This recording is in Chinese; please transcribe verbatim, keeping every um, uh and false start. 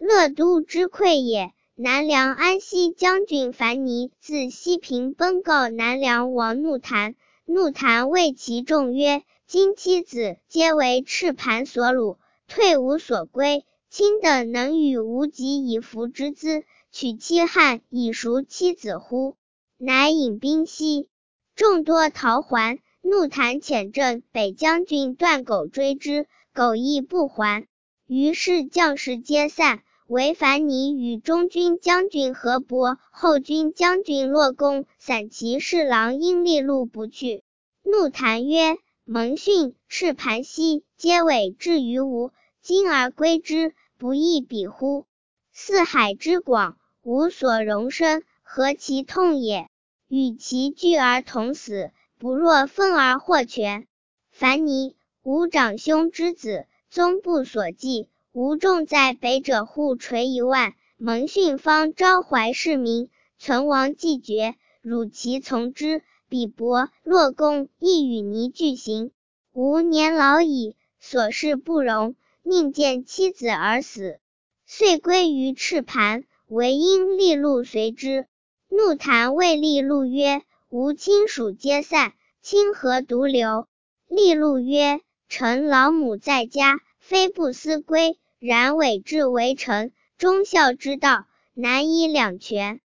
乐都之溃也。南梁安西将军樊尼自西平奔告南梁王怒谭，怒谭谓其众曰：今妻子皆为赤盘所掳，退无所归，卿等能与无及以服之资，取妻汉以赎妻子乎？乃引兵西，众多逃还。怒谭遣镇北将军段苟追之，苟亦不还。于是将士皆散，唯樊尼与中军将军何伯、后军将军骆公、散骑侍郎殷利禄不去。怒谭曰：蒙逊、赤盘西皆委至于吾，今而归之，不亦比乎？四海之广，无所容身，何其痛也！与其聚而同死，不若分而获全。樊尼，吾长兄之子，宗部所记，吾众在北者户垂一万，蒙逊方招怀市民，存亡既绝，汝其从之。比伯、骆公亦与尼俱行。吾年老矣，所事不容，宁见妻子而死。遂归于赤盘，唯因利禄随之。怒谭谓利禄曰：吾亲属皆散，卿何独留？利禄曰：臣老母在家，非不思归，然委至为臣，忠孝之道，难以两全。